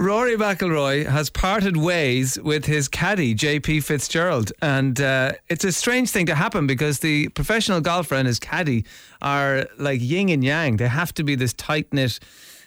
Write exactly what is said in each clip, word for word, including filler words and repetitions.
Rory McIlroy has parted ways with his caddy, J P Fitzgerald. And uh, it's a strange thing to happen because the professional golfer and his caddy are like yin and yang. They have to be this tight-knit,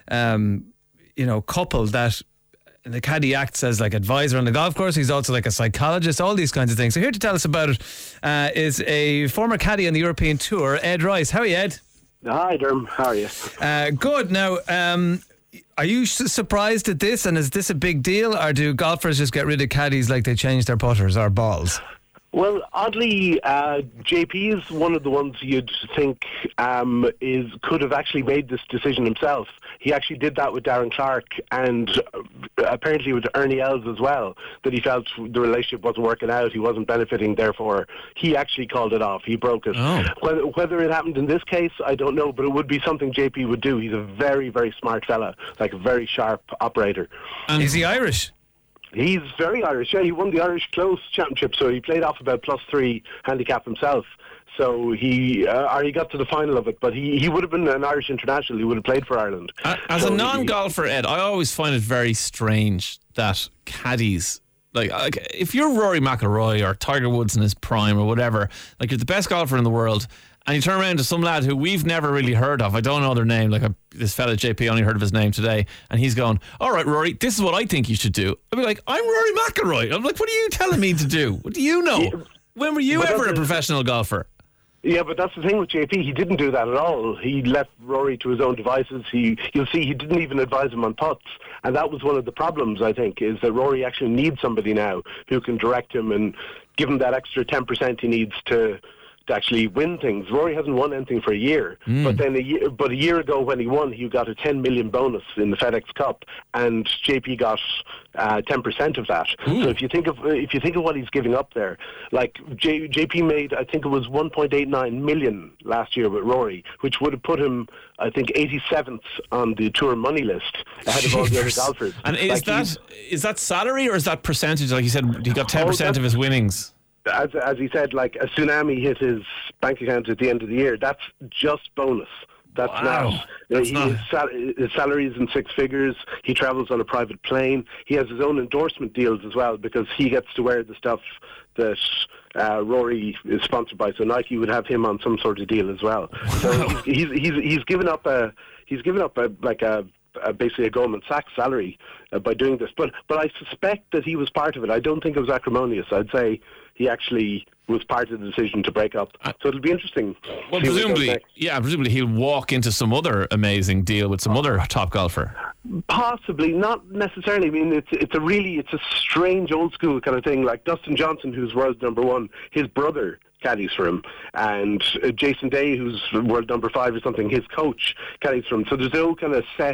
um, you know, couple that the caddy acts as like advisor on the golf course. He's also like a psychologist, all these kinds of things. So here to tell us about it uh, is a former caddy on the European Tour, Ed Rice. How are you, Ed? Hi, Derm. How are you? Uh, good. Now, um, are you su- surprised at this? And is this a big deal? Or do golfers just get rid of caddies like they change their putters or balls? Well, oddly, uh, J P is one of the ones you'd think um, is could have actually made this decision himself. He actually did that with Darren Clark and uh, apparently with Ernie Els as well, that he felt the relationship wasn't working out, he wasn't benefiting, therefore he actually called it off. He broke it. Oh. Whether, whether it happened in this case, I don't know, but it would be something J P would do. He's a very, very smart fella, like a very sharp operator. And is he Irish? He's very Irish. Yeah, he won the Irish Close Championship, so he played off about plus three handicap himself. So he uh, or he got to the final of it, but he, he would have been an Irish international. He would have played for Ireland. As so a non-golfer, Ed, I always find it very strange that caddies, like, like if you're Rory McIlroy or Tiger Woods in his prime or whatever, like you're the best golfer in the world, and you turn around to some lad who we've never really heard of. I don't know their name. Like a, this fella J P, only heard of his name today, and he's going, "All right, Rory, this is what I think you should do." I'd be like, "I'm Rory McIlroy." I'm like, "What are you telling me to do? What do you know? Yeah, when were you ever a a, professional golfer?" Yeah, but that's the thing with J P. He didn't do that at all. He left Rory to his own devices. He, you'll see, he didn't even advise him on putts, and that was one of the problems. I think is that Rory actually needs somebody now who can direct him and give him that extra ten percent he needs to. To actually win things. Rory hasn't won anything for a year, mm. but then a year, but a year ago when he won, he got a ten million bonus in the FedEx Cup, and J P got uh, ten percent of that. Ooh. So if you think of if you think of what he's giving up there, like J, JP made, I think it was one point eight nine million last year with Rory, which would have put him, I think, eighty-seventh on the tour money list ahead of all the other golfers. And is like that is that salary or is that percentage? Like you said, he got ten percent oh, of his winnings. As, as he said, like a tsunami hit his bank account at the end of the year. That's just bonus. That's wow. not. That's he, not. His, sal- his salary is in six figures. He travels on a private plane. He has his own endorsement deals as well because he gets to wear the stuff that uh, Rory is sponsored by. So Nike would have him on some sort of deal as well. So he's, he's he's he's given up a he's given up a like a. Uh, basically a Goldman Sachs salary uh, by doing this, but but I suspect that he was part of it. I don't think it was acrimonious. I'd say he actually was part of the decision to break up. So it'll be interesting. Well, presumably, yeah, presumably he'll walk into some other amazing deal with some other top golfer. Possibly, not necessarily. I mean, it's it's a really it's a strange old school kind of thing. Like Dustin Johnson, who's world number one, his brother caddies for him, and uh, Jason Day, who's world number five or something, his coach caddies for him. So there's no kind of set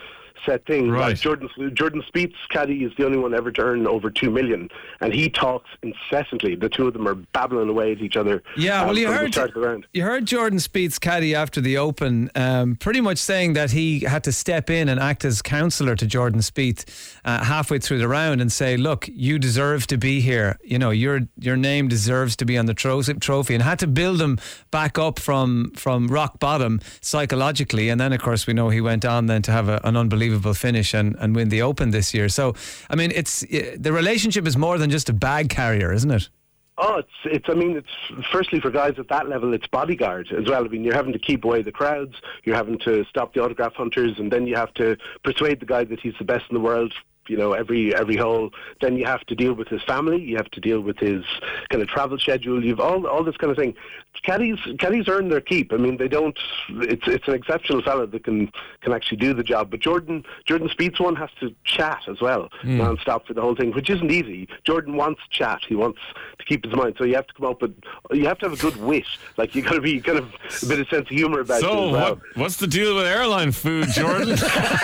set thing. Right. Like Jordan Jordan Spieth's caddy is the only one ever to earn over two million, and he talks incessantly. The two of them are babbling away at each other. Yeah, um, well, you from heard the start of the round. you heard Jordan Spieth's caddy after the Open, um, pretty much saying that he had to step in and act as counsellor to Jordan Spieth uh, halfway through the round and say, "Look, you deserve to be here. You know, your your name deserves to be on the tro- trophy," and had to build him back up from from rock bottom psychologically. And then, of course, we know he went on then to have a, an unbelievable finish and, and win the Open this year. So, I mean, it's the relationship is more than just a bag carrier, isn't it? Oh, it's, it's, I mean, it's, firstly for guys at that level, it's bodyguard as well. I mean, you're having to keep away the crowds, you're having to stop the autograph hunters, and then you have to persuade the guy that he's the best in the world, you know, every every hole. Then you have to deal with his family, you have to deal with his kind of travel schedule, you've all all this kind of thing. Caddies, caddies earn their keep. I mean, they don't. It's it's an exceptional fella that can can actually do the job. But Jordan Jordan Spieth's one has to chat as well, mm. non-stop for the whole thing, which isn't easy. Jordan wants chat. He wants to keep his mind. So you have to come up with. You have to have a good wit. Like you got to be kind of a bit of sense of humour about so it as well. what, what's the deal with airline food, Jordan?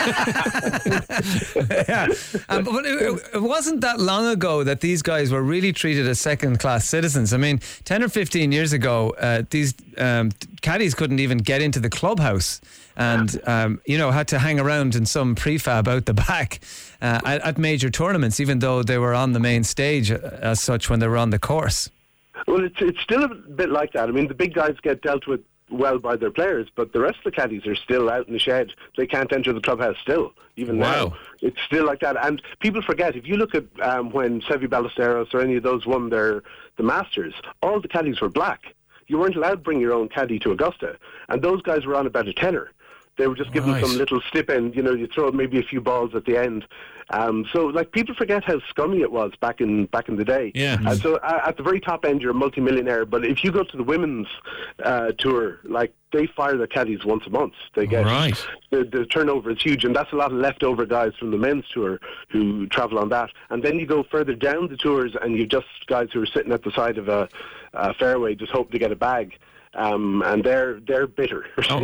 Yeah, um, but it, it wasn't that long ago that these guys were really treated as second-class citizens. I mean, ten or fifteen years ago. Uh, these um, caddies couldn't even get into the clubhouse and, um, you know, had to hang around in some prefab out the back uh, at, at major tournaments, even though they were on the main stage as such when they were on the course. Well, it's it's still a bit like that. I mean, the big guys get dealt with well by their players, but the rest of the caddies are still out in the shed. They can't enter the clubhouse still, even Wow. now. It's still like that. And people forget, if you look at um, when Seve Ballesteros or any of those won their the Masters, all the caddies were black. You weren't allowed to bring your own caddy to Augusta. And those guys were on about a tenner. They were just given Right. some little stipend, you know, you throw maybe a few balls at the end. Um, so, like, people forget how scummy it was back in back in the day. Yeah. And so, uh, at the very top end, you're a multimillionaire. But if you go to the women's uh, tour, like, they fire their caddies once a month. They get Right. the, the turnover is huge, and that's a lot of leftover guys from the men's tour who travel on that. And then you go further down the tours, and you just guys who are sitting at the side of a, a fairway, just hoping to get a bag. Um, and they're they're bitter. Oh.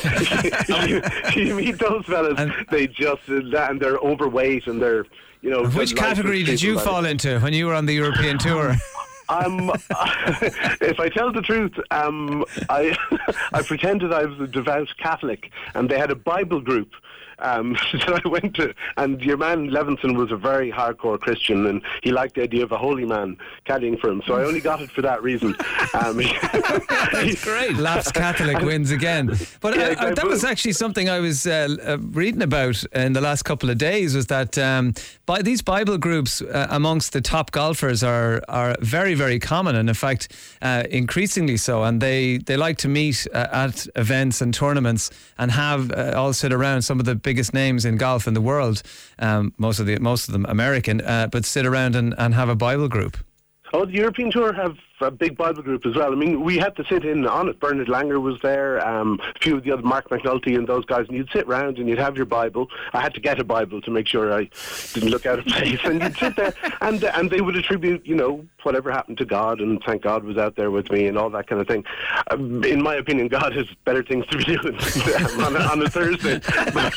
you, you meet those fellas, And- they just and they're overweight, and they're you know. Which the life category of did you people fall that- into when you were on the European tour? Um, if I tell the truth, um, I I pretended I was a devout Catholic, and they had a Bible group um, that I went to. And your man Levinson was a very hardcore Christian, and he liked the idea of a holy man caddying for him. So I only got it for that reason. Um, That's great. Laughs Catholic wins again. But Yeah, uh, uh, exactly. that was actually something I was uh, uh, reading about in the last couple of days, was that um, by these Bible groups uh, amongst the top golfers are are very, very common, and in fact uh, increasingly so. And they, they like to meet uh, at events and tournaments and have uh, all sit around some of the biggest names in golf in the world, um, most of the most of them American, uh, but sit around and, and have a Bible group. Oh, the European Tour have a big Bible group as well. I mean, we had to sit in on it. Bernard Langer was there, um, a few of the other, Mark McNulty and those guys, and you'd sit round and you'd have your Bible. I had to get a Bible to make sure I didn't look out of place. And you'd sit there, and and they would attribute, you know, whatever happened to God, and thank God was out there with me and all that kind of thing. Um, in my opinion, God has better things to be doing on, a, on a Thursday. But,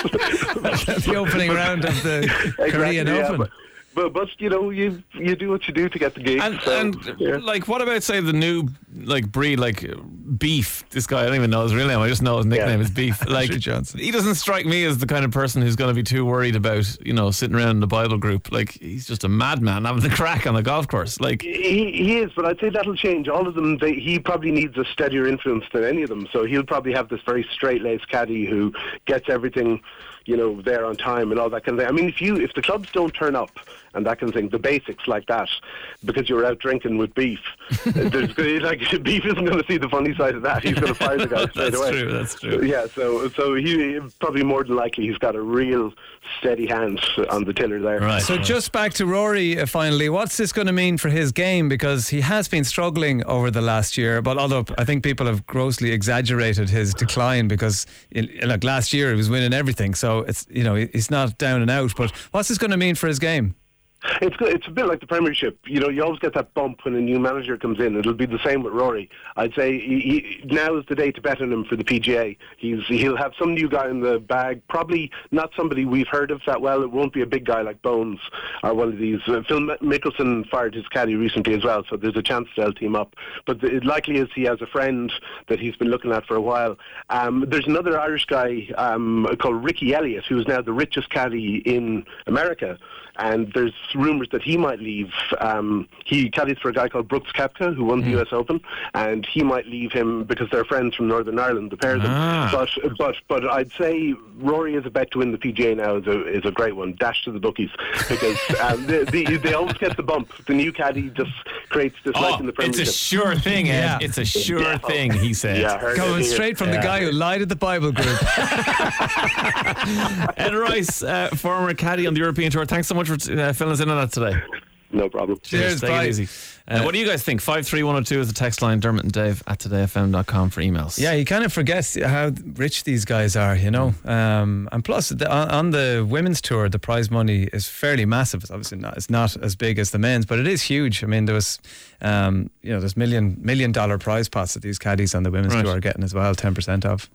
The opening round of the Korean yeah, Open. but, But, but you know, you you do what you do to get the gig. And, so, and yeah. like, what about, say, the new like breed, like uh, Beef? This guy, I don't even know his real name. I just know his nickname Yeah. is Beef. Like, Richard Johnson. he doesn't strike me as the kind of person who's going to be too worried about, you know, sitting around in the Bible group. Like, he's just a madman having the crack on the golf course. Like, He, he is, but I'd say that'll change. All of them, they, he probably needs a steadier influence than any of them. So he'll probably have this very straight-laced caddy who gets everything, you know, there on time and all that kind of thing. I mean, if you if the clubs don't turn up and that kind of thing, the basics like that, because you're out drinking with Beef, there's like Beef isn't going to see the funny side of that. He's going to fire the guy straight that's away. true, that's true. Yeah, so so he probably more than likely he's got a real steady hand on the tiller there. Right. So just back to Rory uh, finally, what's this going to mean for his game? Because he has been struggling over the last year, but although I think people have grossly exaggerated his decline, because in, like last year he was winning everything, so it's, you know, he's not down and out. But what's this going to mean for his game? It's good. It's a bit like the Premiership. You know, you always get that bump when a new manager comes in. It'll be the same with Rory. I'd say he, he, now is the day to bet on him for the P G A. He's he'll have some new guy in the bag. Probably not somebody we've heard of that well. It won't be a big guy like Bones or one of these. Uh, Phil Mickelson fired his caddy recently as well, so there's a chance they'll team up. But the, it likely is he has a friend that he's been looking at for a while. Um, there's another Irish guy um, called Ricky Elliott, who is now the richest caddy in America. And there's rumours that he might leave. Um, he caddies for a guy called Brooks Koepka, who won the U S Open, and he might leave him because they're friends from Northern Ireland, the pair of them. Ah. But but but I'd say Rory is a bet to win the P G A now is a is a great one. Dash to the bookies, because um, they, they, they always get the bump. The new caddy just creates this light oh, in the it's Premiership. a sure thing, Ed. Yeah. It's a sure Yeah. thing, he said. Yeah, I heard Going it here. straight from the Yeah. guy who lied at the Bible group. Ed Rice, uh, former caddy on the European Tour, thanks so much for uh, filling us in on that today. No problem. Cheers, Take bye. it easy. Uh, what do you guys think? five three one oh two is the text line. Dermot and Dave at today f m dot com for emails. Yeah, you kind of forget how rich these guys are, you know. Um, and plus, the, on, on the women's tour, the prize money is fairly massive. It's obviously not, it's not as big as the men's, but it is huge. I mean, there was, um, you know, there's million million dollar prize pots that these caddies on the women's Right. tour are getting as well, ten percent of.